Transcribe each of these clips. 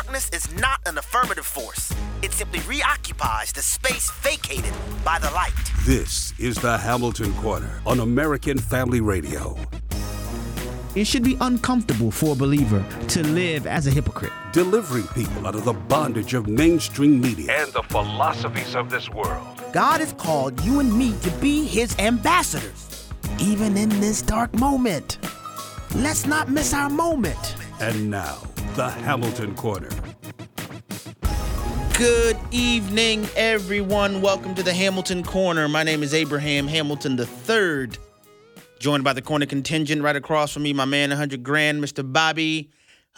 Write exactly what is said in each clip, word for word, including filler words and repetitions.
Darkness is not an affirmative force. It simply reoccupies the space vacated by the light. This is the Hamilton Corner on American Family Radio. It should be uncomfortable for a believer to live as a hypocrite. Delivering people out of the bondage of mainstream media and the philosophies of this world. God has called you and me to be his ambassadors, even in this dark moment. Let's not miss our moment. And now, the Hamilton Corner. Good evening, everyone. Welcome to the Hamilton Corner. My name is Abraham Hamilton the third, joined by the corner contingent right across from me, my man, one hundred grand, Mister Bobby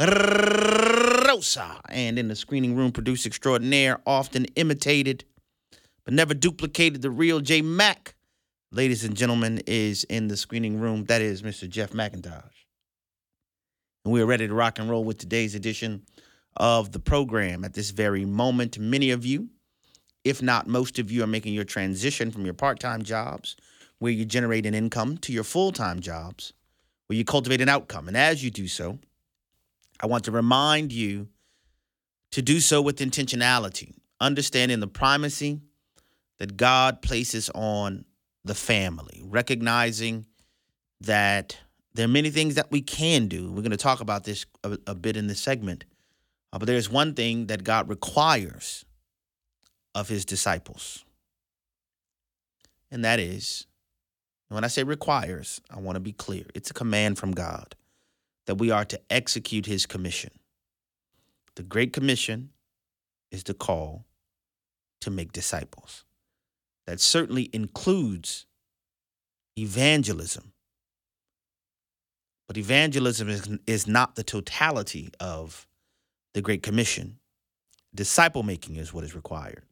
Rosa. And in the screening room, producer extraordinaire, often imitated, but never duplicated, the real J Mac, ladies and gentlemen, is in the screening room. That is Mister Jeff McIntosh. And we are ready to rock and roll with today's edition of the program. At this very moment, many of you, if not most of you, are making your transition from your part-time jobs, where you generate an income, to your full-time jobs, where you cultivate an outcome. And as you do so, I want to remind you to do so with intentionality, understanding the primacy that God places on the family, recognizing that there are many things that we can do. We're going to talk about this a, a bit in this segment. Uh, but there's one thing that God requires of his disciples. And that is, when I say requires, I want to be clear. It's a command from God that we are to execute his commission. The Great Commission is the call to make disciples. That certainly includes evangelism. But evangelism is, is not the totality of the Great Commission. Disciple making is what is required.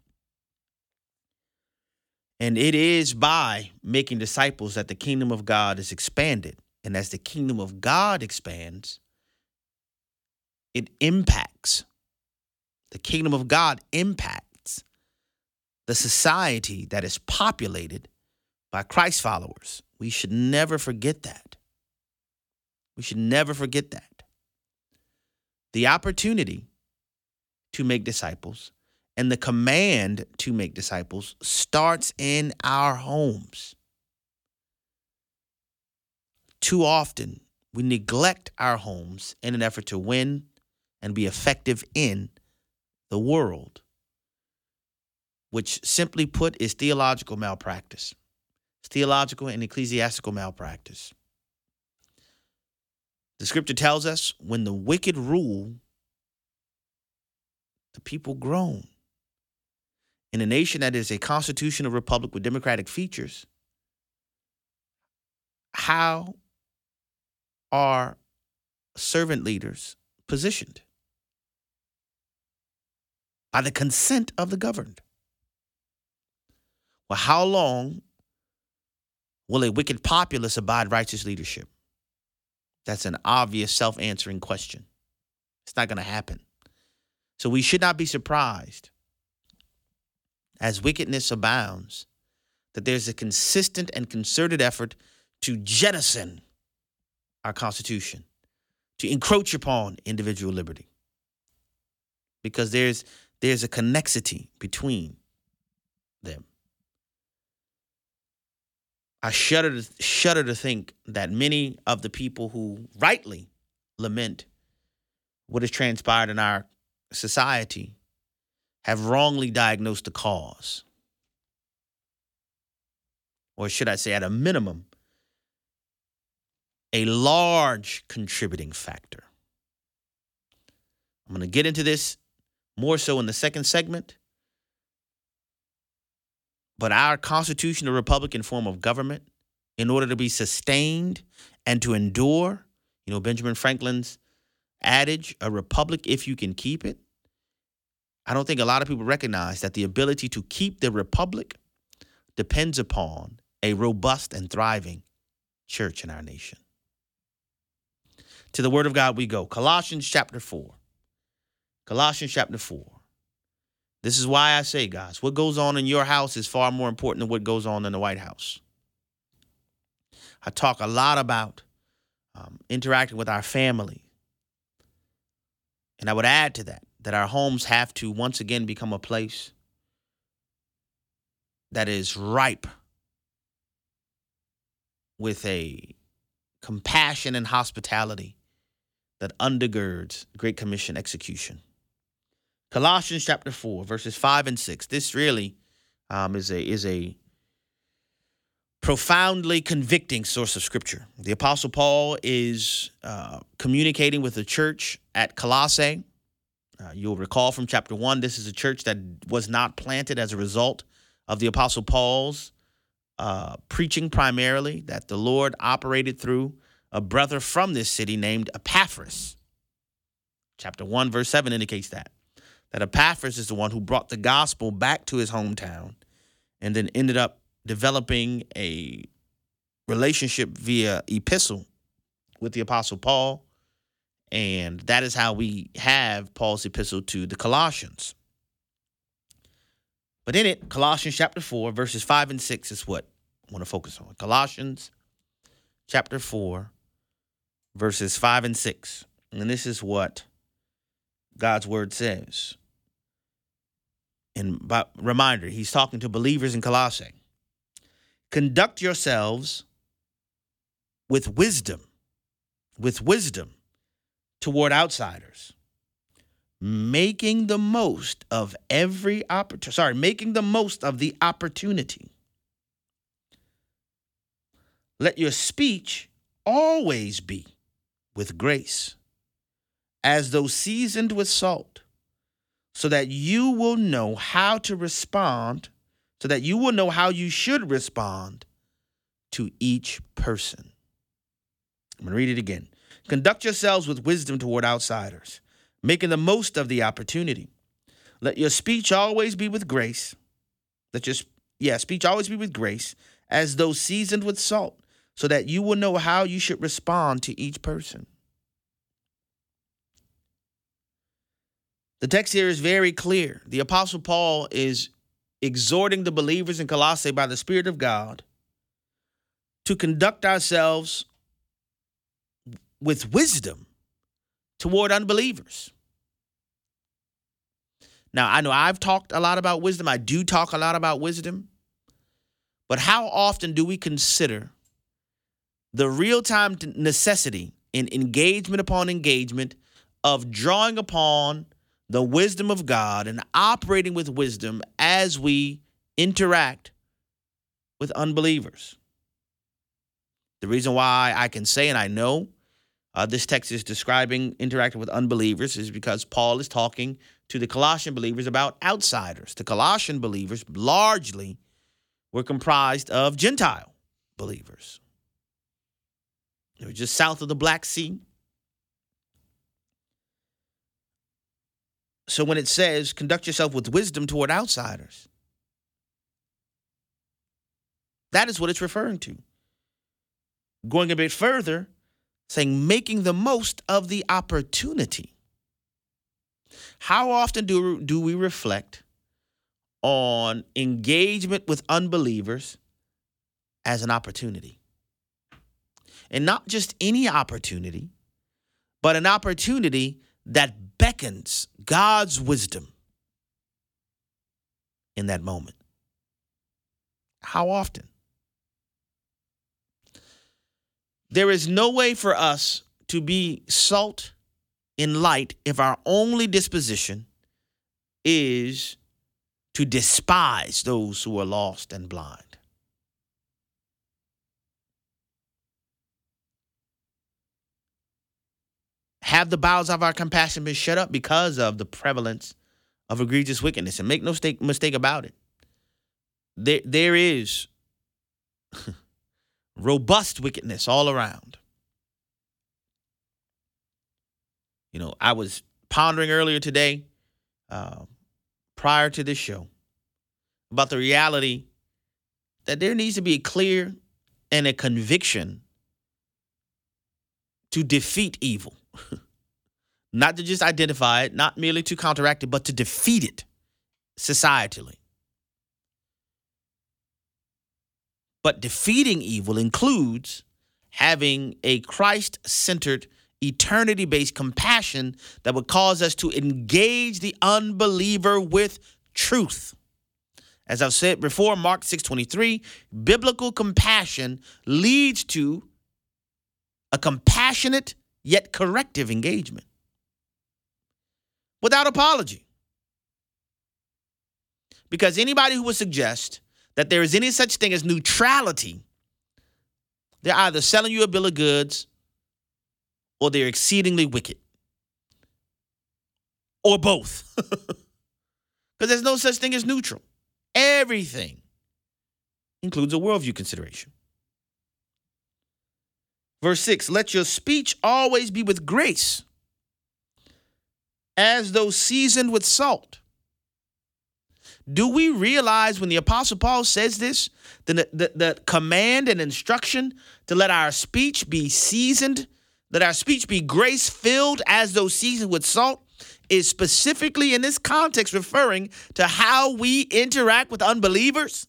And it is by making disciples that the kingdom of God is expanded. And as the kingdom of God expands, it impacts. The kingdom of God impacts the society that is populated by Christ followers. We should never forget that. We should never forget that. The opportunity to make disciples and the command to make disciples starts in our homes. Too often, we neglect our homes in an effort to win and be effective in the world, which simply put is theological malpractice. It's theological and ecclesiastical malpractice. The scripture tells us when the wicked rule, the people groan. In a nation that is a constitutional republic with democratic features, how are servant leaders positioned? By the consent of the governed. Well, how long will a wicked populace abide righteous leadership? That's an obvious self-answering question. It's not going to happen. So we should not be surprised, as wickedness abounds, that there's a consistent and concerted effort to jettison our Constitution, to encroach upon individual liberty. Because there's there's a connexity between them. I shudder to, shudder to think that many of the people who rightly lament what has transpired in our society have wrongly diagnosed the cause. Or should I say, at a minimum, a large contributing factor. I'm going to get into this more so in the second segment. But our constitutional Republican form of government, in order to be sustained and to endure, you know, Benjamin Franklin's adage, a republic if you can keep it. I don't think a lot of people recognize that the ability to keep the republic depends upon a robust and thriving church in our nation. To the word of God we go. Colossians chapter four. Colossians chapter four. This is why I say, guys, what goes on in your house is far more important than what goes on in the White House. I talk a lot about um, interacting with our family. And I would add to that, that our homes have to once again become a place that is ripe with a compassion and hospitality that undergirds Great Commission execution. Colossians chapter four, verses five and six. This really um, is a is a profoundly convicting source of Scripture. The Apostle Paul is uh, communicating with the church at Colossae. Uh, you'll recall from chapter one, this is a church that was not planted as a result of the Apostle Paul's uh, preaching primarily, that the Lord operated through a brother from this city named Epaphras. Chapter one, verse seven indicates that. That Epaphras is the one who brought the gospel back to his hometown and then ended up developing a relationship via epistle with the Apostle Paul. And that is how we have Paul's epistle to the Colossians. But in it, Colossians chapter four, verses five and six is what I want to focus on. Colossians chapter four, verses five and six. And this is what God's word says. And by reminder, he's talking to believers in Colossae. Conduct yourselves with wisdom, with wisdom toward outsiders, making the most of every opportunity, sorry, making the most of the opportunity. Let your speech always be with grace, as though seasoned with salt, so that you will know how to respond, so that you will know how you should respond to each person. I'm going to read it again. Conduct yourselves with wisdom toward outsiders, making the most of the opportunity. Let your speech always be with grace. Let your, yeah, speech always be with grace, as though seasoned with salt, so that you will know how you should respond to each person. The text here is very clear. The Apostle Paul is exhorting the believers in Colossae by the Spirit of God to conduct ourselves with wisdom toward unbelievers. Now, I know I've talked a lot about wisdom. I do talk a lot about wisdom. But how often do we consider the real-time necessity in engagement upon engagement of drawing upon the wisdom of God and operating with wisdom as we interact with unbelievers? The reason why I can say, and I know uh, this text is describing interacting with unbelievers, is because Paul is talking to the Colossian believers about outsiders. The Colossian believers largely were comprised of Gentile believers. They were just south of the Black Sea. So when it says, conduct yourself with wisdom toward outsiders, that is what it's referring to. Going a bit further, saying making the most of the opportunity. How often do, do we reflect on engagement with unbelievers as an opportunity? And not just any opportunity, but an opportunity that beckons God's wisdom in that moment. How often? There is no way for us to be salt and light if our only disposition is to despise those who are lost and blind. Have the bowels of our compassion been shut up because of the prevalence of egregious wickedness? And make no mistake, mistake about it. There, there is robust wickedness all around. You know, I was pondering earlier today, uh, prior to this show, about the reality that there needs to be a clear and a conviction to defeat evil. Not to just identify it, not merely to counteract it, but to defeat it societally. But defeating evil includes having a Christ-centered eternity-based compassion that would cause us to engage the unbeliever with truth. As I've said before, Mark six twenty-three, biblical compassion leads to a compassionate yet corrective engagement without apology. Because anybody who would suggest that there is any such thing as neutrality, they're either selling you a bill of goods or they're exceedingly wicked. Or both. Because there's no such thing as neutral. Everything includes a worldview consideration. Verse six, let your speech always be with grace, as though seasoned with salt. Do we realize when the Apostle Paul says this, the, the, the command and instruction to let our speech be seasoned, let our speech be grace-filled as though seasoned with salt, is specifically in this context referring to how we interact with unbelievers?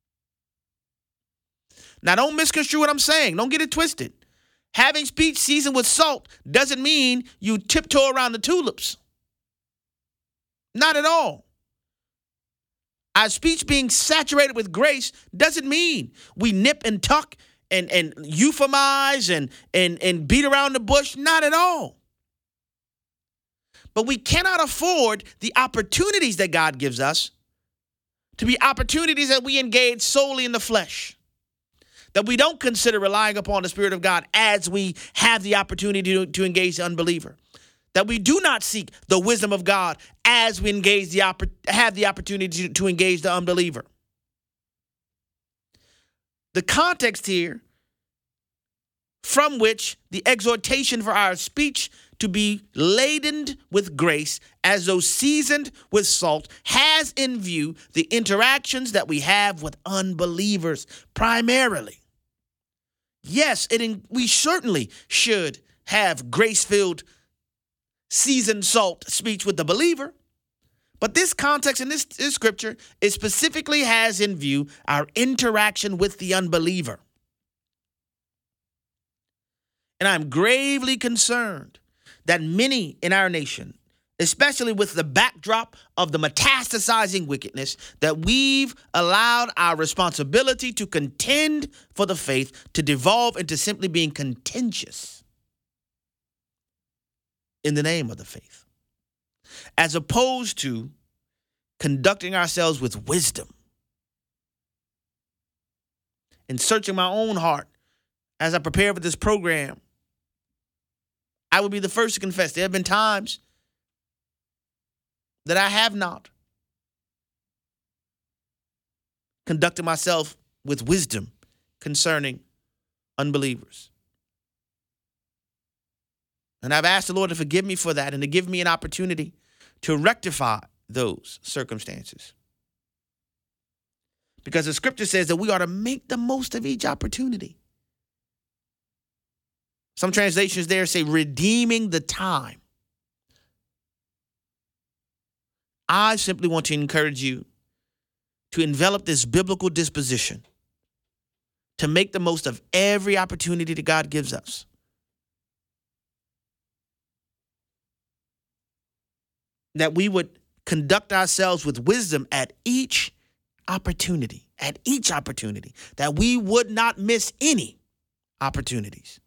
Now, don't misconstrue what I'm saying. Don't get it twisted. Having speech seasoned with salt doesn't mean you tiptoe around the tulips. Not at all. Our speech being saturated with grace doesn't mean we nip and tuck and, and euphemize and, and, and beat around the bush. Not at all. But we cannot afford the opportunities that God gives us to be opportunities that we engage solely in the flesh, that we don't consider relying upon the Spirit of God as we have the opportunity to, to engage the unbeliever, that we do not seek the wisdom of God as we engage the oppor- have the opportunity to, to engage the unbeliever. The context here from which the exhortation for our speech to be laden with grace as though seasoned with salt has in view the interactions that we have with unbelievers primarily. Yes, it in, we certainly should have grace-filled, seasoned salt speech with the believer. But this context in this, this scripture, it specifically has in view our interaction with the unbeliever. And I'm gravely concerned that many in our nation, especially with the backdrop of the metastasizing wickedness, that we've allowed our responsibility to contend for the faith to devolve into simply being contentious in the name of the faith, as opposed to conducting ourselves with wisdom. In searching my own heart as I prepare for this program, I would be the first to confess there have been times that I have not conducted myself with wisdom concerning unbelievers. And I've asked the Lord to forgive me for that and to give me an opportunity to rectify those circumstances. Because the scripture says that we ought to make the most of each opportunity. Some translations there say redeeming the time. I simply want to encourage you to envelop this biblical disposition to make the most of every opportunity that God gives us. That we would conduct ourselves with wisdom at each opportunity, at each opportunity, that we would not miss any opportunities.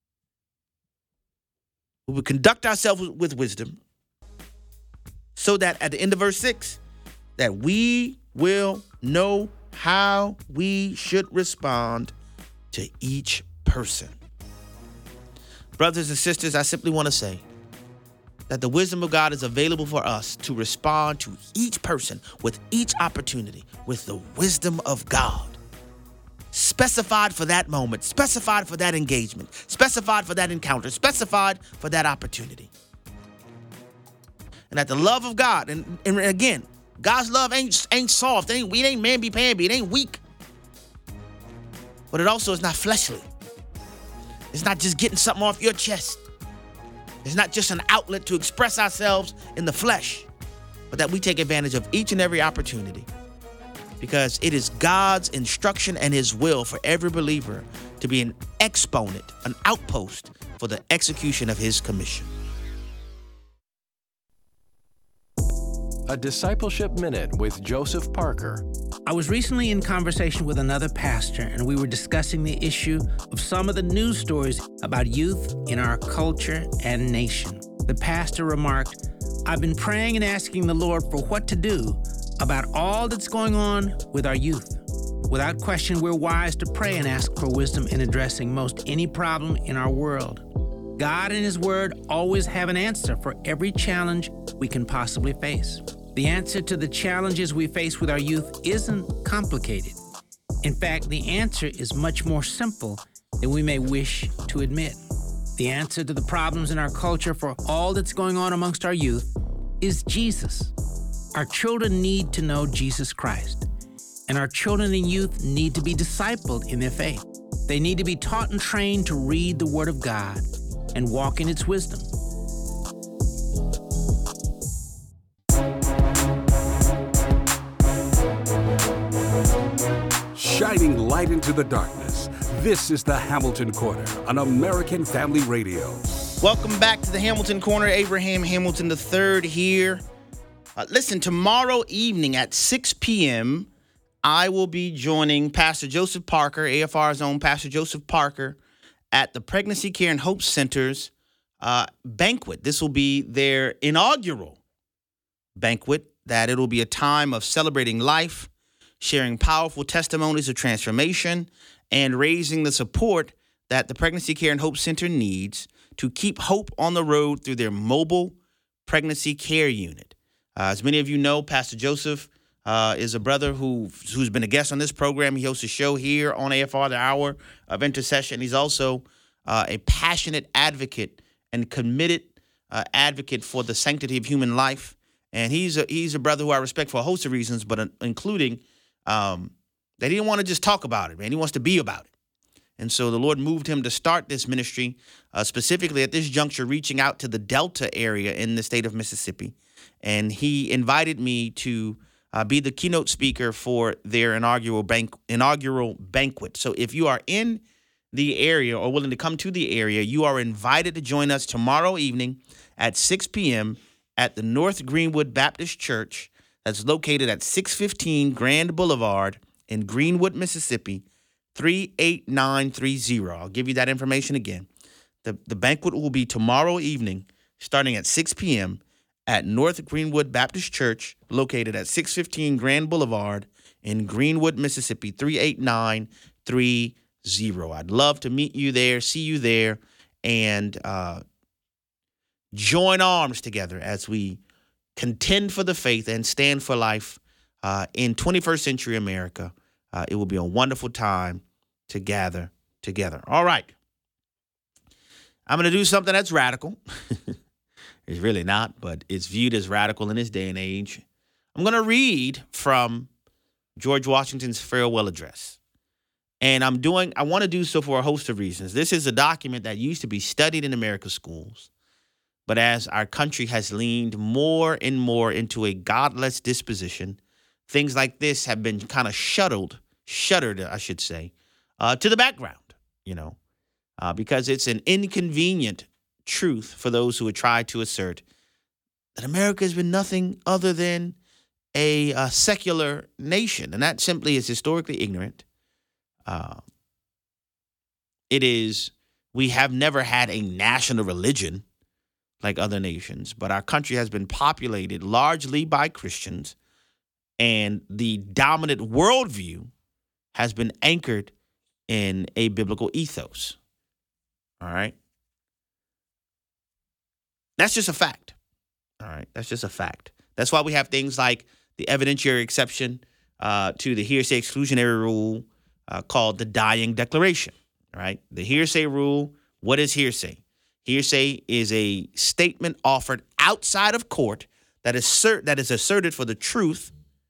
We would conduct ourselves with wisdom so that at the end of verse six, that we will know how we should respond to each person. Brothers and sisters, I simply want to say that the wisdom of God is available for us to respond to each person with each opportunity with the wisdom of God. Specified for that moment, specified for that engagement, specified for that encounter, specified for that opportunity. And that the love of God, and, and again, God's love ain't, ain't soft, it ain't, it ain't mamby-pamby, it ain't weak. But it also is not fleshly. It's not just getting something off your chest. It's not just an outlet to express ourselves in the flesh, but that we take advantage of each and every opportunity because it is God's instruction and his will for every believer to be an exponent, an outpost for the execution of his commission. A Discipleship Minute with Joseph Parker. I was recently in conversation with another pastor, and we were discussing the issue of some of the news stories about youth in our culture and nation. The pastor remarked, "I've been praying and asking the Lord for what to do about all that's going on with our youth. Without question, we're wise to pray and ask for wisdom in addressing most any problem in our world. God and his word always have an answer for every challenge we can possibly face. The answer to the challenges we face with our youth isn't complicated. In fact, the answer is much more simple than we may wish to admit. The answer to the problems in our culture for all that's going on amongst our youth is Jesus. Our children need to know Jesus Christ, and our children and youth need to be discipled in their faith. They need to be taught and trained to read the Word of God and walk in its wisdom. Shining light into the darkness. This is the Hamilton Corner on American Family Radio. Welcome back to the Hamilton Corner. Abraham Hamilton the third here. Uh, listen, tomorrow evening at six p.m., I will be joining Pastor Joseph Parker, A F R's own Pastor Joseph Parker, at the Pregnancy Care and Hope Center's uh, banquet. This will be their inaugural banquet, that it will be a time of celebrating life, sharing powerful testimonies of transformation, and raising the support that the Pregnancy Care and Hope Center needs to keep hope on the road through their mobile pregnancy care unit. Uh, as many of you know, Pastor Joseph uh, is a brother who, who's been a guest on this program. He hosts a show here on A F R, the Hour of Intercession. He's also uh, a passionate advocate and committed uh, advocate for the sanctity of human life. And he's a, he's a brother who I respect for a host of reasons, but uh, including um, that he didn't want to just talk about it, man. He wants to be about it. And so the Lord moved him to start this ministry, uh, specifically at this juncture, reaching out to the Delta area in the state of Mississippi. And he invited me to uh, be the keynote speaker for their inaugural bank inaugural banquet. So if you are in the area or willing to come to the area, you are invited to join us tomorrow evening at six p.m. at the North Greenwood Baptist Church that's located at six fifteen Grand Boulevard in Greenwood, Mississippi, three eight nine three zero. I'll give you that information again. The, the banquet will be tomorrow evening starting at six p.m. at North Greenwood Baptist Church, located at six fifteen Grand Boulevard in Greenwood, Mississippi, three eight nine three zero. I'd love to meet you there, see you there, and uh, join arms together as we contend for the faith and stand for life uh, in twenty-first century America. Uh, it will be a wonderful time to gather together. All right. I'm going to do something that's radical. It's really not, but it's viewed as radical in this day and age. I'm going to read from George Washington's farewell address. And I'm doing, I want to do so for a host of reasons. This is a document that used to be studied in America's schools. But as our country has leaned more and more into a godless disposition, things like this have been kind of shuttled, shuttered, I should say, uh, to the background, you know, uh, because it's an inconvenient truth for those who would try to assert that America has been nothing other than a, a secular nation. And that simply is historically ignorant. Uh, it is, we have never had a national religion like other nations, but our country has been populated largely by Christians, and the dominant worldview has been anchored in a biblical ethos. All right. That's just a fact. All right. That's just a fact. That's why we have things like the evidentiary exception uh, to the hearsay exclusionary rule uh, called the dying declaration. All right. The hearsay rule. What is hearsay? Hearsay is a statement offered outside of court that is cert- that is asserted for the truth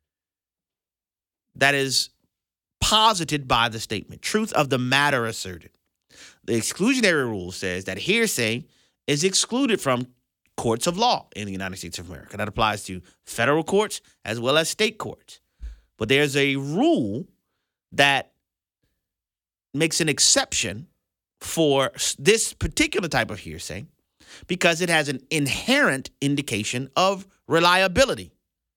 that is posited by the statement, truth of the matter asserted. The exclusionary rule says that hearsay is excluded from courts of law in the United States of America. That applies to federal courts as well as state courts. But there's a rule that makes an exception for this particular type of hearsay because it has an inherent indication of reliability.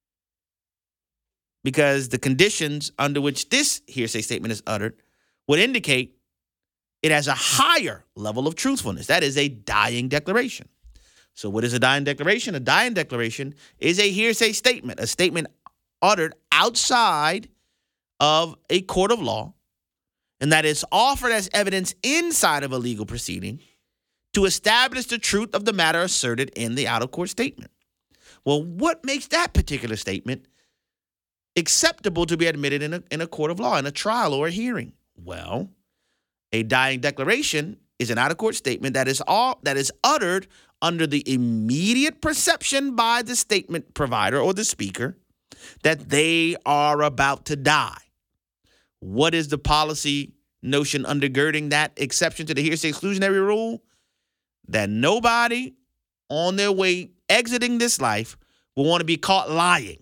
Because the conditions under which this hearsay statement is uttered would indicate it has a higher level of truthfulness. That is a dying declaration. So what is a dying declaration? A dying declaration is a hearsay statement, a statement uttered outside of a court of law, and that is offered as evidence inside of a legal proceeding to establish the truth of the matter asserted in the out-of-court statement. Well, what makes that particular statement acceptable to be admitted in a, in a court of law, in a trial or a hearing? Well, a dying declaration is an out-of-court statement that is all that is uttered under the immediate perception by the statement provider or the speaker that they are about to die. What is the policy notion undergirding that exception to the hearsay exclusionary rule? That nobody on their way exiting this life will want to be caught lying.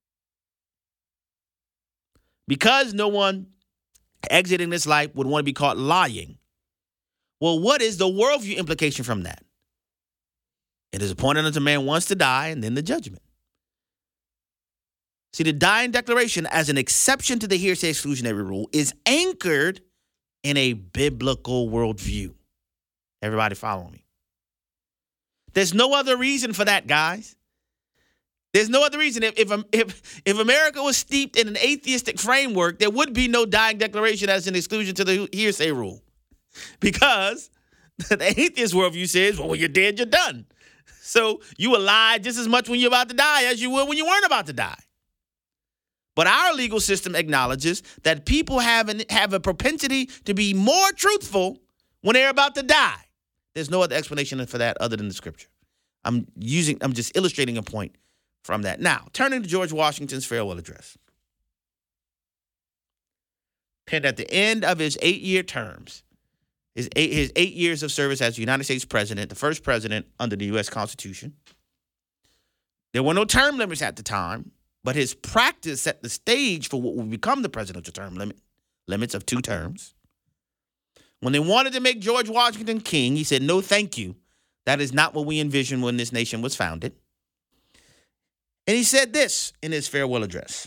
Because no one exiting this life would want to be caught lying, well, what is the worldview implication from that? It is appointed unto man once to die and then the judgment. See, the dying declaration as an exception to the hearsay exclusionary rule is anchored in a biblical worldview. Everybody follow me? There's no other reason for that, guys. There's no other reason. If, if, if, if America was steeped in an atheistic framework, there would be no dying declaration as an exclusion to the hearsay rule. Because the atheist worldview says, well, when you're dead, you're done. So you will lie just as much when you're about to die as you will when you weren't about to die. But our legal system acknowledges that people have, an, have a propensity to be more truthful when they're about to die. There's no other explanation for that other than the scripture. I'm using, I'm just illustrating a point from that. Now, turning to George Washington's farewell address. Penned at the end of his eight-year terms, his eight, his eight years of service as the United States president, the first president under the U S Constitution. There were no term limits at the time, but his practice set the stage for what would become the presidential term limit, limits of two terms. When they wanted to make George Washington king, he said, no, thank you. That is not what we envisioned when this nation was founded. And he said this in his farewell address.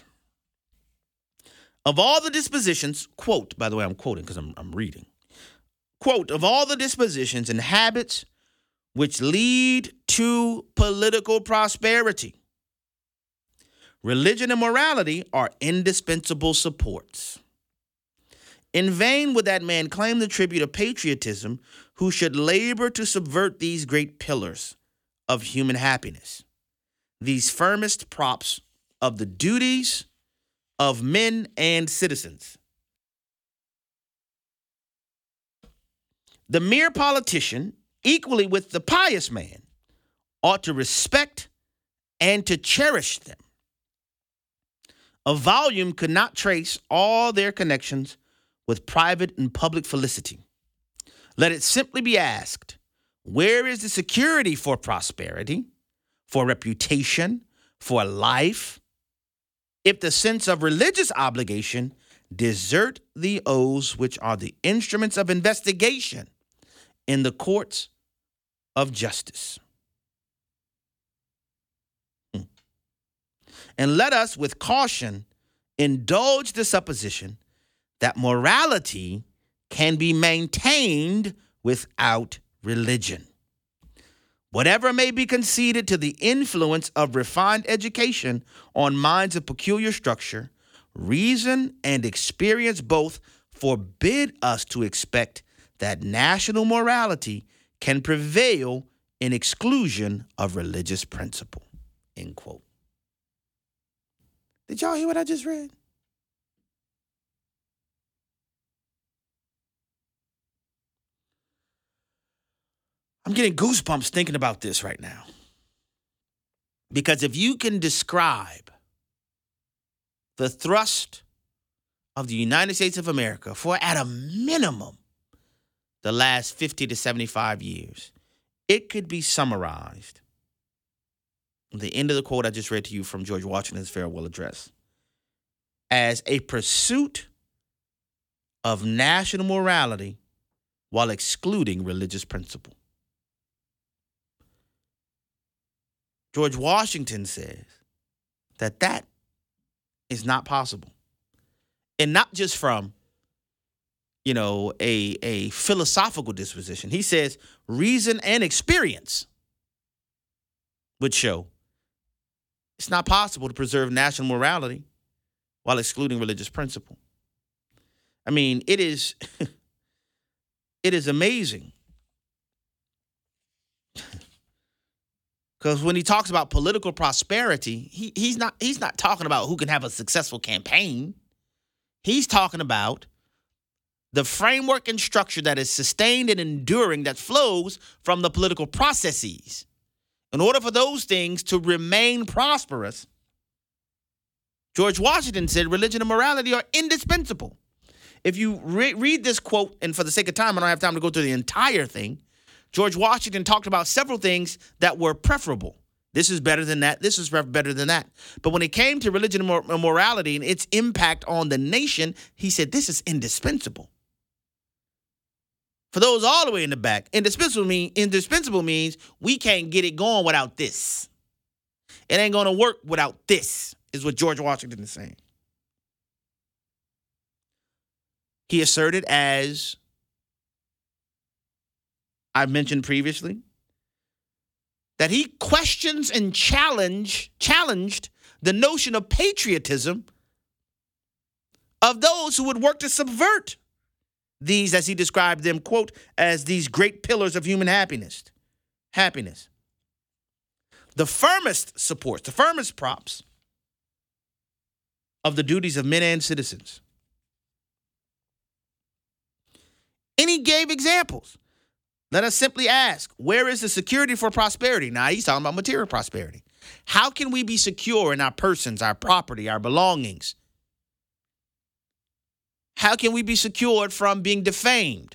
Of all the dispositions, quote, by the way, I'm quoting because I'm, I'm reading. Quote, of all the dispositions and habits which lead to political prosperity, religion and morality are indispensable supports. In vain would that man claim the tribute of patriotism who should labor to subvert these great pillars of human happiness, these firmest props of the duties of men and citizens. The mere politician, equally with the pious man, ought to respect and to cherish them. A volume could not trace all their connections with private and public felicity. Let it simply be asked, where is the security for prosperity, for reputation, for life, if the sense of religious obligation desert the oaths which are the instruments of investigation in the courts of justice? Hmm. And let us with caution indulge the supposition that morality can be maintained without religion. Whatever may be conceded to the influence of refined education on minds of peculiar structure, reason and experience both forbid us to expect that national morality can prevail in exclusion of religious principle. End quote. Did y'all hear what I just read? I'm getting goosebumps thinking about this right now. Because if you can describe the thrust of the United States of America for, at a minimum, the last fifty to seventy-five years, it could be summarized at the end of the quote I just read to you from George Washington's farewell address as a pursuit of national morality while excluding religious principle. George Washington says that that is not possible. And not just from, you know, a, a philosophical disposition. He says reason and experience would show it's not possible to preserve national morality while excluding religious principle. I mean, it is, it is amazing. Because when he talks about political prosperity, he, he's not he's not talking about who can have a successful campaign. He's talking about the framework and structure that is sustained and enduring that flows from the political processes. In order for those things to remain prosperous, George Washington said religion and morality are indispensable. If you re- read this quote, and for the sake of time, I don't have time to go through the entire thing, George Washington talked about several things that were preferable. This is better than that. This is better than that. But when it came to religion and mor- morality and its impact on the nation, he said this is indispensable. For those all the way in the back, indispensable, mean, indispensable means we can't get it going without this. It ain't going to work without this, is what George Washington is saying. He asserted, as I mentioned previously, that he questions and challenge, challenged the notion of patriotism of those who would work to subvert these, as he described them, quote, as these great pillars of human happiness. Happiness. The firmest supports, the firmest props of the duties of men and citizens. And he gave examples. Let us simply ask, where is the security for prosperity? Now, he's talking about material prosperity. How can we be secure in our persons, our property, our belongings? How can we be secured from being defamed?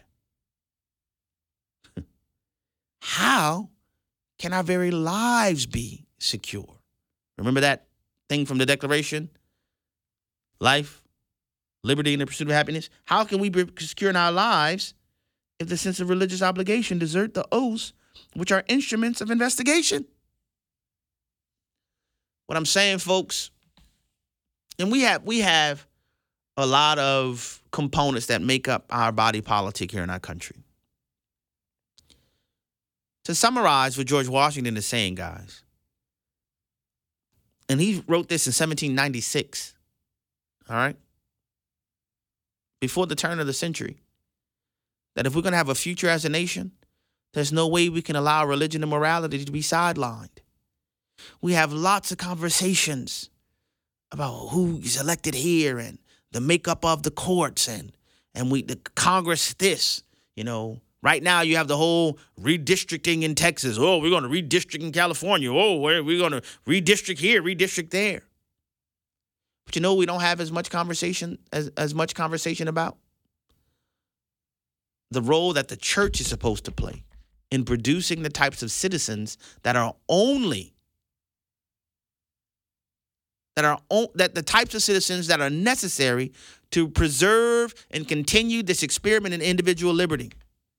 How can our very lives be secure? Remember that thing from the Declaration? Life, liberty, and the pursuit of happiness. How can we be secure in our lives if the sense of religious obligation desert the oaths, which are instruments of investigation? What I'm saying, folks, and we have we have a lot of components that make up our body politic here in our country. To summarize what George Washington is saying, guys, and he wrote this in seventeen ninety-six, all right, before the turn of the century, that if we're going to have a future as a nation, there's no way we can allow religion and morality to be sidelined. We have lots of conversations about who's elected here and the makeup of the courts and and we the Congress this, you know. Right now you have the whole redistricting in Texas. Oh, we're going to redistrict in California. Oh, we're, we're going to redistrict here, redistrict there. But you know we don't have as much conversation as, as much conversation about? The role that the church is supposed to play in producing the types of citizens that are only that are that the types of citizens that are necessary to preserve and continue this experiment in individual liberty.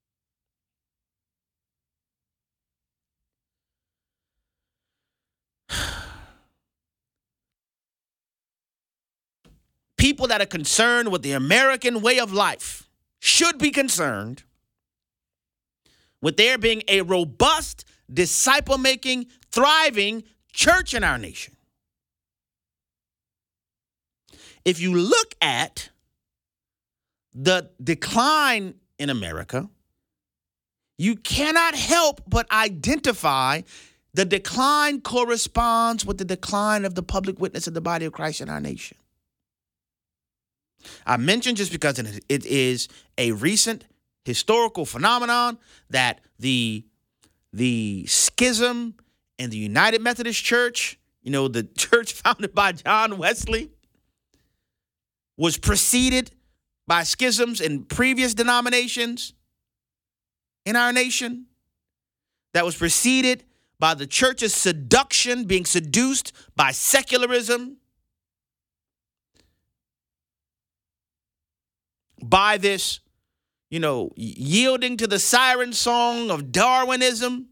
People that are concerned with the American way of life should be concerned with there being a robust, disciple-making, thriving church in our nation. If you look at the decline in America, you cannot help but identify the decline corresponds with the decline of the public witness of the body of Christ in our nation. I mentioned just because it is a recent historical phenomenon that the, the schism in the United Methodist Church, you know, the church founded by John Wesley, was preceded by schisms in previous denominations in our nation, that was preceded by the church's seduction, being seduced by secularism. by this, you know, yielding to the siren song of Darwinism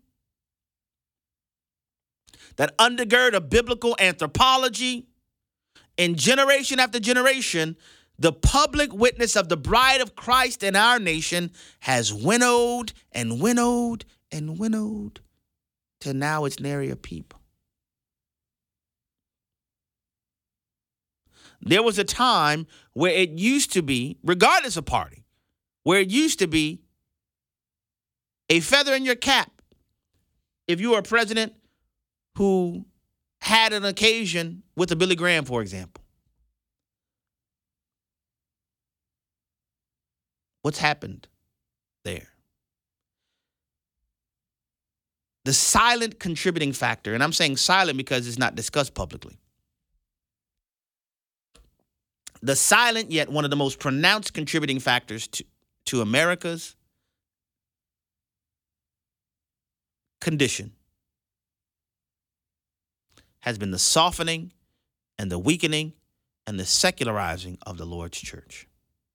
that undergird a biblical anthropology, and generation after generation, the public witness of the bride of Christ in our nation has winnowed and winnowed and winnowed till now it's nary a peep. There was a time where it used to be, regardless of party, where it used to be a feather in your cap if you were a president who had an occasion with a Billy Graham, for example. What's happened there? The silent contributing factor, and I'm saying silent because it's not discussed publicly. The silent yet one of the most pronounced contributing factors to, to America's condition has been the softening and the weakening and the secularizing of the Lord's church.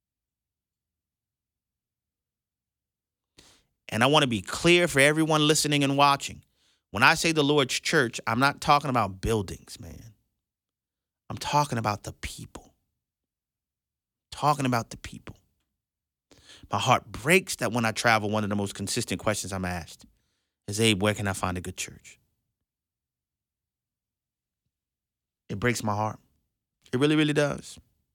And I want to be clear for everyone listening and watching. When I say the Lord's church, I'm not talking about buildings, man. I'm talking about the people. Talking about the people. My heart breaks that when I travel, one of the most consistent questions I'm asked is, Abe, where can I find a good church? It breaks my heart. It really, really does.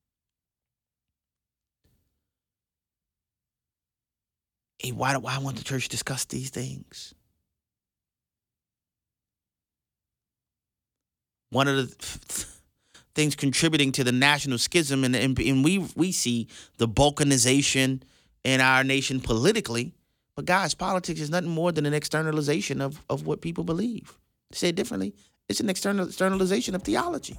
Hey, why do why won't the church discuss these things? One of the th- things contributing to the national schism, and, and, and we we see the balkanization in our nation politically. But guys, politics is nothing more than an externalization of, of what people believe. To say it differently, it's an external externalization of theology.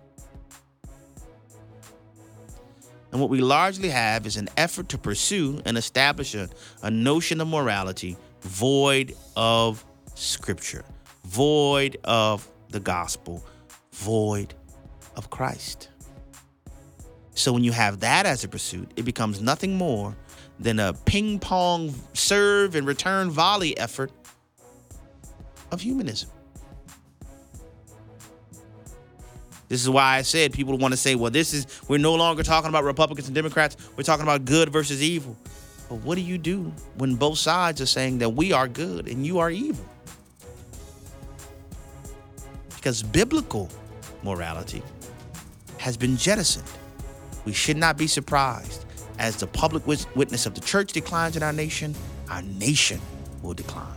And what we largely have is an effort to pursue and establish a, a notion of morality void of Scripture, void of the gospel, void of Christ. So when you have that as a pursuit, it becomes nothing more than a ping pong serve and return volley effort of humanism. This is why I said people want to say, well, this is, we're no longer talking about Republicans and Democrats. We're talking about good versus evil. But what do you do when both sides are saying that we are good and you are evil? Because biblical morality has been jettisoned. We should not be surprised. As the public witness of the church declines in our nation, our nation will decline.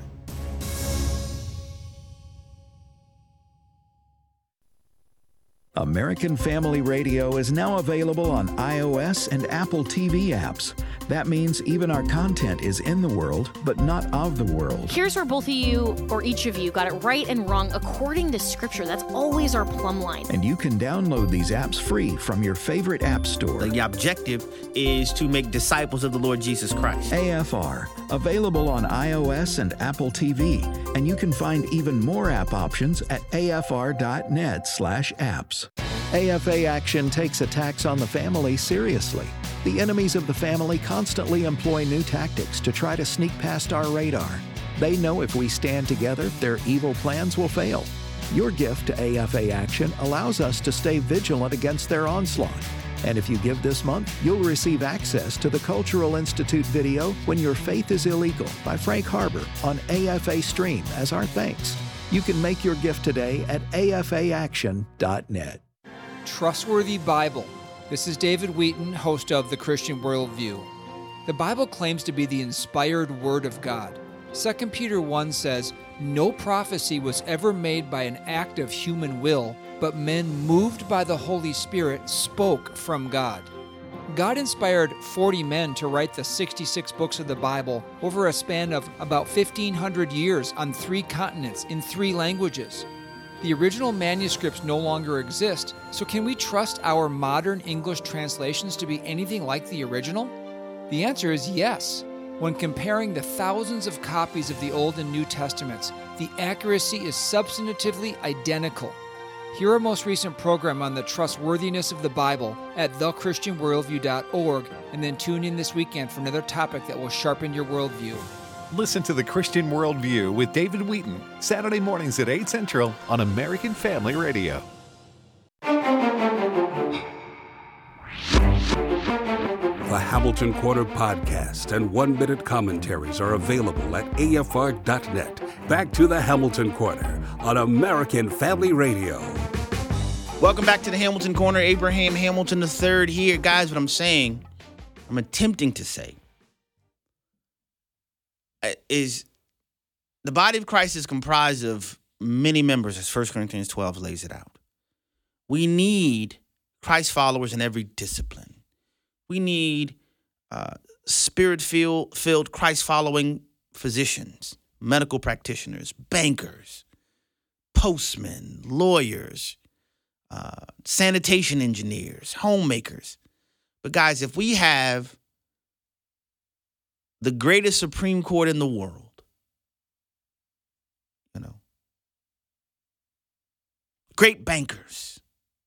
American Family Radio is now available on iOS and Apple T V apps. That means even our content is in the world, but not of the world. Here's where both of you, or each of you, got it right and wrong according to Scripture. That's always our plumb line. And you can download these apps free from your favorite app store. The objective is to make disciples of the Lord Jesus Christ. A F R, available on iOS and Apple T V. And you can find even more app options at afr.net slash apps. A F A Action takes attacks on the family seriously. The enemies of the family constantly employ new tactics to try to sneak past our radar. They know if we stand together, their evil plans will fail. Your gift to A F A Action allows us to stay vigilant against their onslaught. And if you give this month, you'll receive access to the Cultural Institute video When Your Faith is Illegal by Frank Harbor on A F A Stream as our thanks. You can make your gift today at A F A action dot net. Trustworthy Bible. This is David Wheaton, host of The Christian Worldview. The Bible claims to be the inspired Word of God. Second Peter one says, "No prophecy was ever made by an act of human will, but men moved by the Holy Spirit spoke from God." God inspired forty men to write the sixty-six books of the Bible over a span of about fifteen hundred years on three continents in three languages. The original manuscripts no longer exist, so can we trust our modern English translations to be anything like the original? The answer is yes. When comparing the thousands of copies of the Old and New Testaments, the accuracy is substantively identical. Hear our most recent program on the trustworthiness of the Bible at the christian worldview dot org, and then tune in this weekend for another topic that will sharpen your worldview. Listen to The Christian Worldview with David Wheaton, Saturday mornings at eight Central on American Family Radio. The Hamilton Quarter podcast and one-minute commentaries are available at A F R dot net. Back to the Hamilton Quarter on American Family Radio. Welcome back to the Hamilton Corner. Abraham Hamilton the third here. Guys, what I'm saying, I'm attempting to say, is the body of Christ is comprised of many members, as First Corinthians twelve lays it out. We need Christ followers in every discipline. We need uh, spirit-filled, filled Christ-following physicians, medical practitioners, bankers, postmen, lawyers, uh, sanitation engineers, homemakers. But guys, if we have the greatest Supreme Court in the world, you know, great bankers,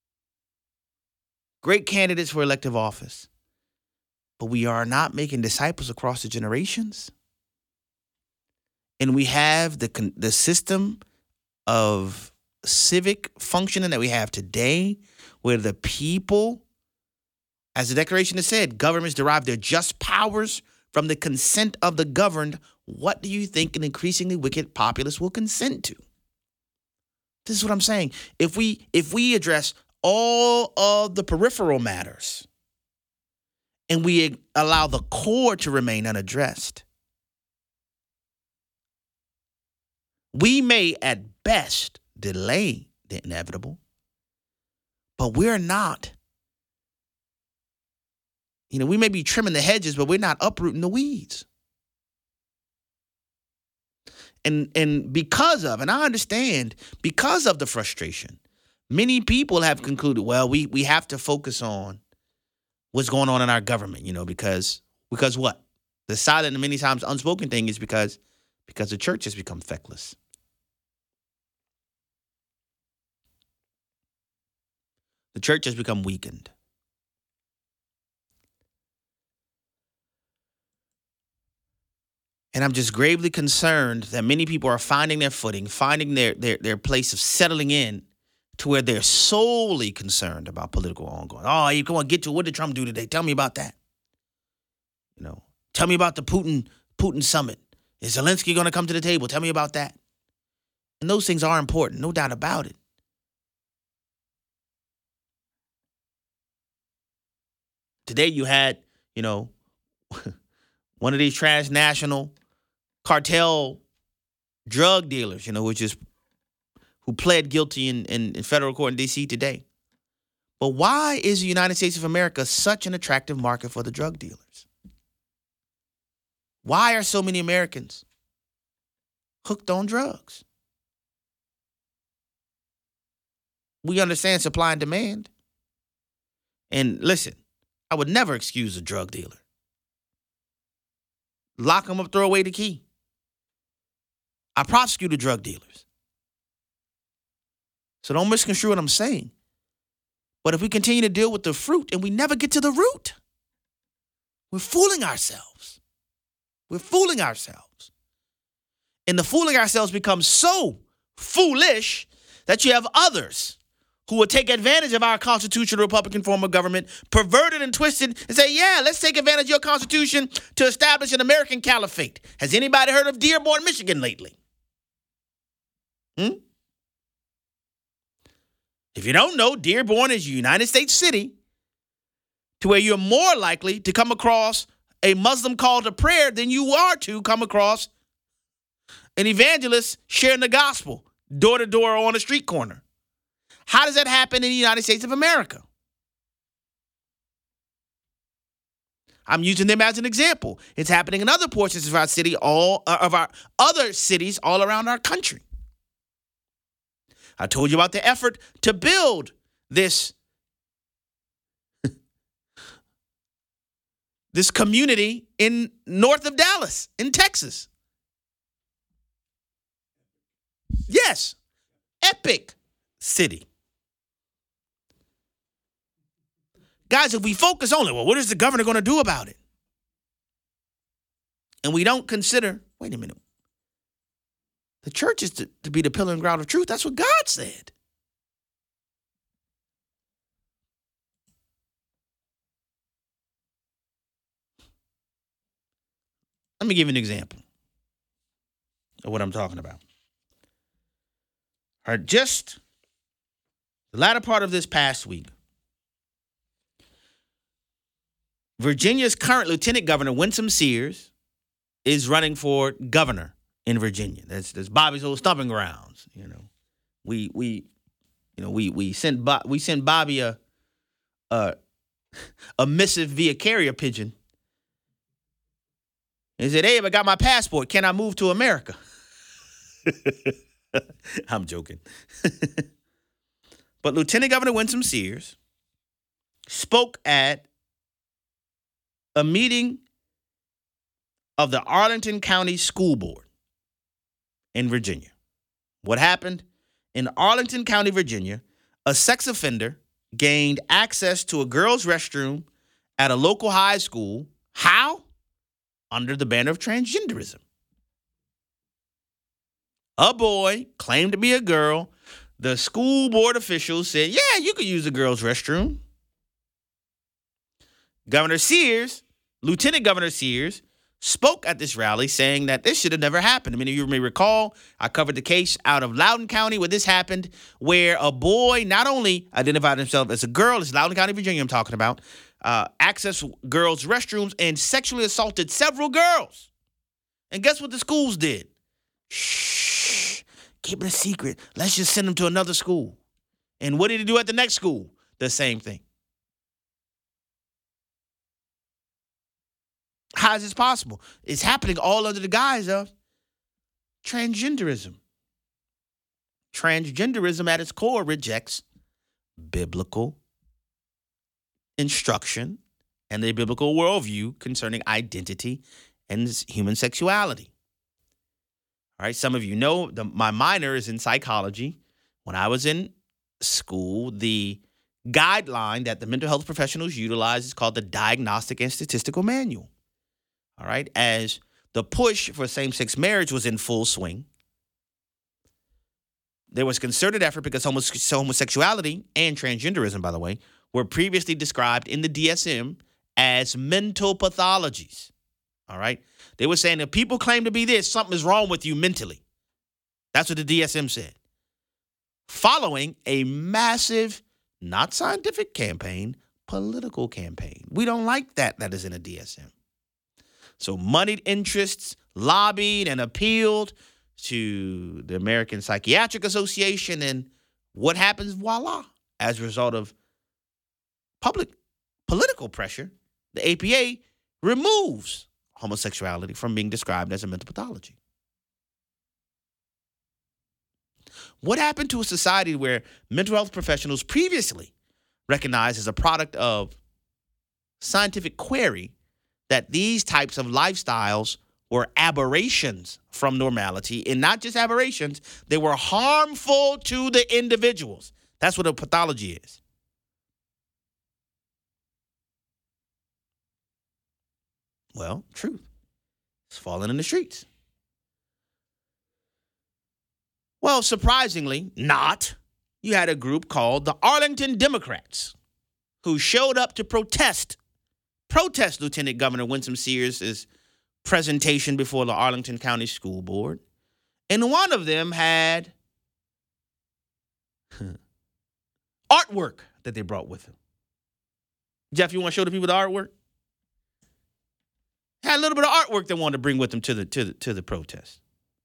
great candidates for elective office, but we are not making disciples across the generations, and we have the the system of civic functioning that we have today, where the people, as the Declaration has said, governments derive their just powers from the consent of the governed. What do you think an increasingly wicked populace will consent to? This is what I'm saying. If we if we address all of the peripheral matters and we allow the core to remain unaddressed, we may at best delay the inevitable, but we're not. You know, we may be trimming the hedges, but we're not uprooting the weeds. And and because of, and I understand, because of the frustration, many people have concluded, well, we we have to focus on what's going on in our government, you know, because because what? The silent and many times unspoken thing is because because the church has become feckless. The church has become weakened. And I'm just gravely concerned that many people are finding their footing, finding their, their, their place of settling in to where they're solely concerned about political ongoing. Oh, you come on, get to what did Trump do today? Tell me about that. You know, tell me about the Putin Putin summit. Is Zelensky going to come to the table? Tell me about that. And those things are important, no doubt about it. Today you had, you know, one of these transnational cartel drug dealers, you know, which is who pled guilty in, in, in federal court in D C today. But why is the United States of America such an attractive market for the drug dealers? Why are so many Americans hooked on drugs? We understand supply and demand. And listen, I would never excuse a drug dealer. Lock them up, throw away the key. I prosecuted drug dealers. So don't misconstrue what I'm saying. But if we continue to deal with the fruit and we never get to the root, we're fooling ourselves. We're fooling ourselves. And the fooling ourselves becomes so foolish that you have others who will take advantage of our constitutional Republican form of government, perverted and twisted, and say, yeah, let's take advantage of your Constitution to establish an American caliphate. Has anybody heard of Dearborn, Michigan lately? Hmm? If you don't know, Dearborn is a United States city to where you're more likely to come across a Muslim call to prayer than you are to come across an evangelist sharing the gospel door to door on a street corner. How does that happen in the United States of America? I'm using them as an example. It's happening in other portions of our city, all uh, of our other cities all around our country. I told you about the effort to build this, this community in north of Dallas, in Texas. Yes, epic city. Guys, if we focus only, well, what is the governor going to do about it? And we don't consider, wait a minute, the church is to, to be the pillar and ground of truth. That's what God said. Let me give you an example of what I'm talking about. All right, just the latter part of this past week, Virginia's current Lieutenant Governor, Winsome Sears, is running for governor in Virginia. That's, that's Bobby's old stomping grounds. You know, we we, you know, we we sent Bo- we sent Bobby a a a missive via carrier pigeon. He said, "Hey, I got my passport. Can I move to America?" I'm joking. But Lieutenant Governor Winsome Sears spoke at a meeting of the Arlington County School Board in Virginia. What happened? In Arlington County, Virginia, a sex offender gained access to a girls' restroom at a local high school. How? Under the banner of transgenderism. A boy claimed to be a girl. The school board officials said, yeah, you could use the girls' restroom. Governor Sears, Lieutenant Governor Sears, spoke at this rally saying that this should have never happened. Many of you may recall, I covered the case out of Loudoun County where this happened, where a boy not only identified himself as a girl, it's Loudoun County, Virginia I'm talking about, uh, accessed girls' restrooms and sexually assaulted several girls. And guess what the schools did? Shh, keep it a secret. Let's just send them to another school. And what did he do at the next school? The same thing. How is this possible? It's happening all under the guise of transgenderism. Transgenderism at its core rejects biblical instruction and the biblical worldview concerning identity and human sexuality. All right, some of you know the, my minor is in psychology. When I was in school, the guideline that the mental health professionals utilize is called the Diagnostic and Statistical Manual. All right, as the push for same-sex marriage was in full swing, there was concerted effort because homose- homosexuality and transgenderism, by the way, were previously described in the D S M as mental pathologies. All right, they were saying if people claim to be this, something is wrong with you mentally. That's what the D S M said. Following a massive, not scientific campaign, political campaign. We don't like that that is in a D S M. So moneyed interests lobbied and appealed to the American Psychiatric Association, and what happens? Voila. As a result of public political pressure, the A P A removes homosexuality from being described as a mental pathology. What happened to a society where mental health professionals previously recognized as a product of scientific query that these types of lifestyles were aberrations from normality, and not just aberrations, they were harmful to the individuals. That's what a pathology is. Well, truth. It's falling in the streets. Well, surprisingly, not. You had a group called the Arlington Democrats who showed up to protest protest Lieutenant Governor Winsome Sears' presentation before the Arlington County School Board. And one of them had artwork that they brought with them. Jeff, you want to show the people the artwork? Had a little bit of artwork they wanted to bring with them to the to the to the protest.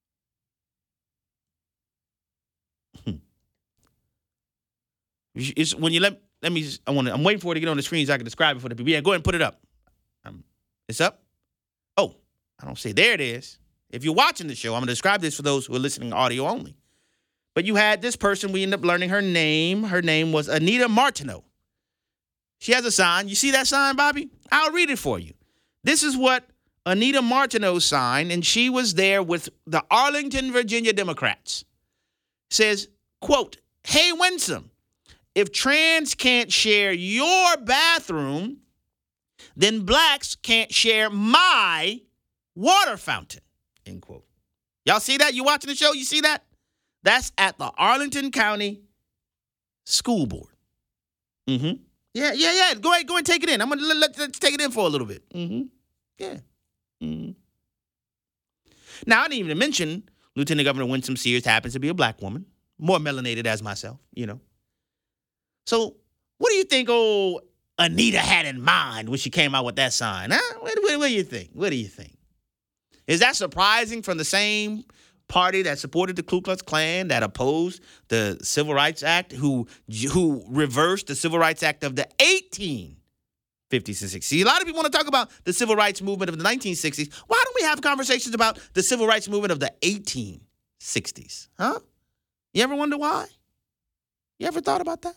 It's when you let let me. I want. I'm waiting for it to get on the screen so I can describe it for the people. Yeah, go ahead and put it up. Um, it's up. Oh, I don't see. There it is. If you're watching the show, I'm going to describe this for those who are listening audio only. But you had this person. We ended up learning her name. Her name was Anita Martineau. She has a sign. You see that sign, Bobby? I'll read it for you. This is what Anita Martineau signed, and she was there with the Arlington, Virginia Democrats. It says, quote, "Hey, Winsome, if trans can't share your bathroom, then blacks can't share my water fountain, end quote. Y'all see that? You watching the show? You see that? That's at the Arlington County School Board. Mm-hmm. Yeah, yeah, yeah. Go ahead, go ahead and take it in. I'm going to let, let's take it in for a little bit. Mm-hmm. Yeah. Mm-hmm. Now, I didn't even mention Lieutenant Governor Winsome Sears happens to be a black woman, more melanated as myself, you know. So what do you think old Anita had in mind when she came out with that sign? Huh? What, what, what do you think? What do you think? Is that surprising from the same party that supported the Ku Klux Klan, that opposed the Civil Rights Act, who who reversed the Civil Rights Act of the eighteen fifties and sixties? A lot of people want to talk about the Civil Rights Movement of the nineteen sixties. Why don't we have conversations about the Civil Rights Movement of the eighteen sixties? Huh? You ever wonder why? You ever thought about that?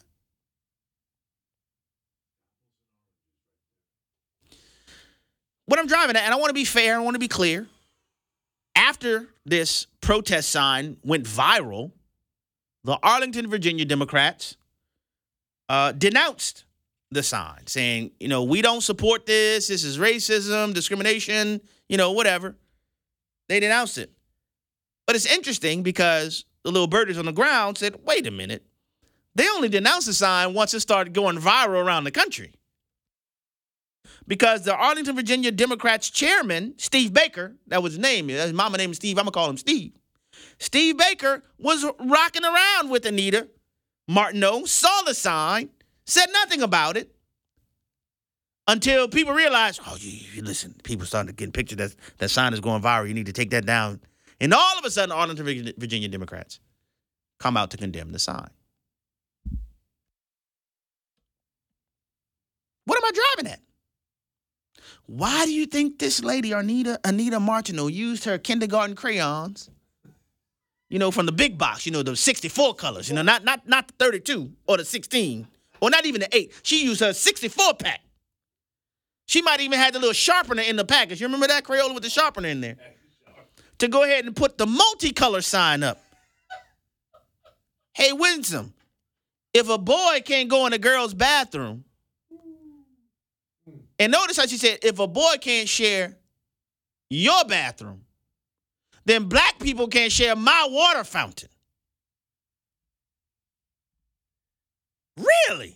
What I'm driving at, and I want to be fair, I want to be clear. After this protest sign went viral, the Arlington, Virginia Democrats uh, denounced the sign, saying, you know, we don't support this. This is racism, discrimination, you know, whatever. They denounced it. But it's interesting because the little birdies on the ground said, wait a minute. They only denounced the sign once it started going viral around the country. Because the Arlington, Virginia Democrats chairman, Steve Baker, that was his name. His mama named Steve. I'm going to call him Steve. Steve Baker was rocking around with Anita Martineau, saw the sign, said nothing about it until people realized, oh, you, you listen, people started getting pictures that that sign is going viral. You need to take that down. And all of a sudden, Arlington, Virginia Democrats come out to condemn the sign. What am I driving at? Why do you think this lady, Anita, Anita Martineau, used her kindergarten crayons, you know, from the big box, you know, the sixty-four colors, you know, not not not the thirty-two or the sixteen or not even the eight. She used her sixty-four pack. She might even had the little sharpener in the package. You remember that Crayola with the sharpener in there? To go ahead and put the multicolor sign up. Hey, Winsome, if a boy can't go in a girl's bathroom, and notice how she said, if a boy can't share your bathroom, then black people can't share my water fountain. Really?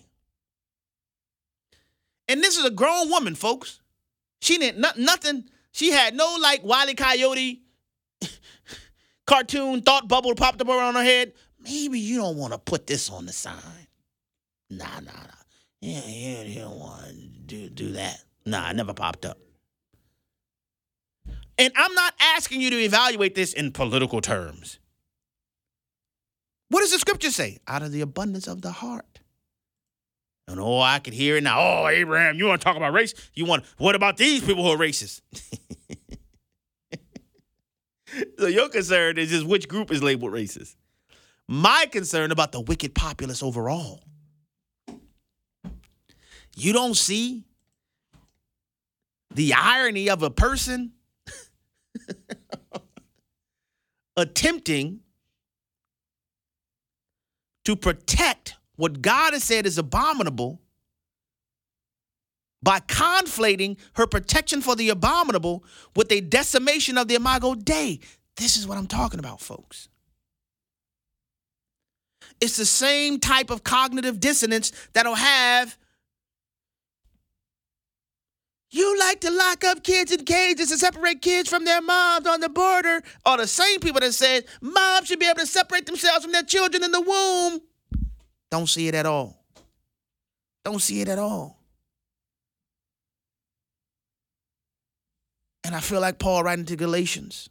And this is a grown woman, folks. She didn't, not, nothing, she had no like Wile E. Coyote cartoon thought bubble popped up around her head. Maybe you don't want to put this on the sign. Nah, nah, nah. Yeah, yeah, you don't want to do, do that. Nah, it never popped up. And I'm not asking you to evaluate this in political terms. What does the scripture say? Out of the abundance of the heart. And oh, I can hear it now. Oh, Abraham, you want to talk about race? You want, what about these people who are racist? So your concern is just which group is labeled racist. My concern about the wicked populace overall. You don't see the irony of a person attempting to protect what God has said is abominable by conflating her protection for the abominable with a decimation of the Imago Dei. This is what I'm talking about, folks. It's the same type of cognitive dissonance that'll have you like to lock up kids in cages and separate kids from their moms on the border, or the same people that said moms should be able to separate themselves from their children in the womb. Don't see it at all. Don't see it at all. And I feel like Paul writing to Galatians.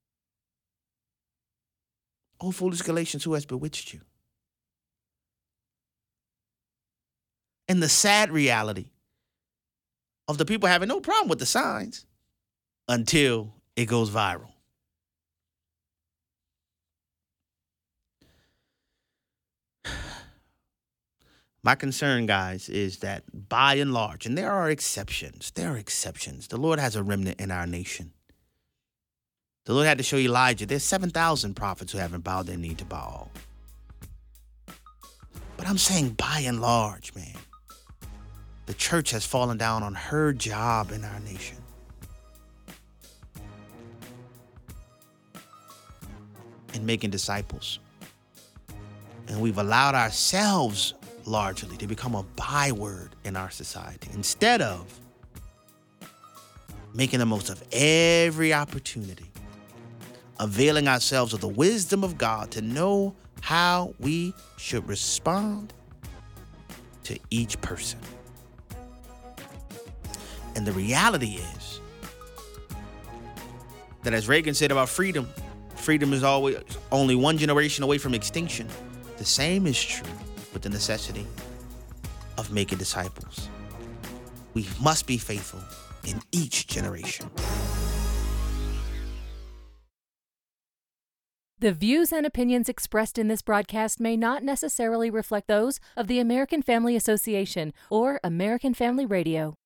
Oh, foolish Galatians, who has bewitched you? And the sad reality of the people having no problem with the signs until it goes viral. My concern, guys, is that by and large, and there are exceptions, there are exceptions. The Lord has a remnant in our nation. The Lord had to show Elijah, there's seven thousand prophets who haven't bowed their knee to Baal. But I'm saying by and large, man, the church has fallen down on her job in our nation. In making disciples. And we've allowed ourselves largely to become a byword in our society instead of making the most of every opportunity, availing ourselves of the wisdom of God to know how we should respond to each person. And the reality is that, as Reagan said about freedom, freedom is always only one generation away from extinction. The same is true with the necessity of making disciples. We must be faithful in each generation. The views and opinions expressed in this broadcast may not necessarily reflect those of the American Family Association or American Family Radio.